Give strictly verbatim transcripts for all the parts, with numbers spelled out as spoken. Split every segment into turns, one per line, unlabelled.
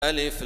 ألف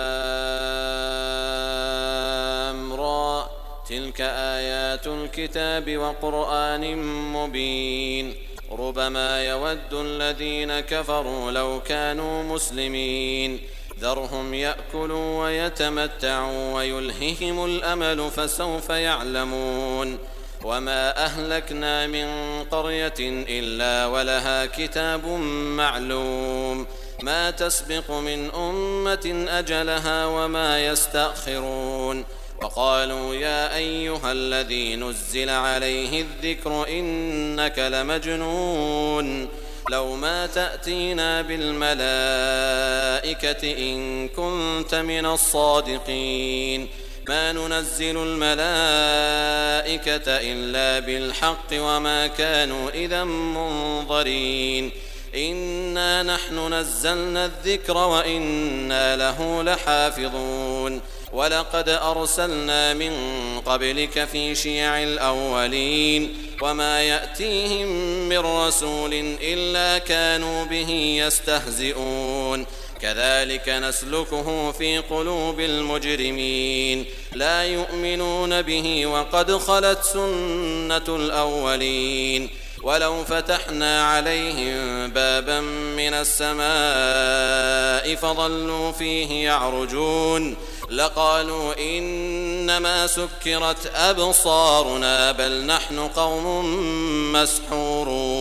لام را تلك آيات الكتاب وقرآن مبين ربما يود الذين كفروا لو كانوا مسلمين ذرهم يأكلوا ويتمتعوا ويلههم الأمل فسوف يعلمون وما أهلكنا من قرية إلا ولها كتاب معلوم ما تسبق من أمة أجلها وما يستأخرون وقالوا يا أيها الذي نزل عليه الذكر إنك لمجنون لو ما تأتينا بالملائكة إن كنت من الصادقين ما ننزل الملائكة إلا بالحق وما كانوا إذا منظرين إنا نحن نزلنا الذكر وإنا له لحافظون ولقد أرسلنا من قبلك في شيع الأولين وما يأتيهم من رسول إلا كانوا به يستهزئون كذلك نسلكه في قلوب المجرمين لا يؤمنون به وقد خلت سنة الأولين ولو فتحنا عليهم بابا من السماء فظلوا فيه يعرجون لقالوا إنما سكرت أبصارنا بل نحن قوم مسحورون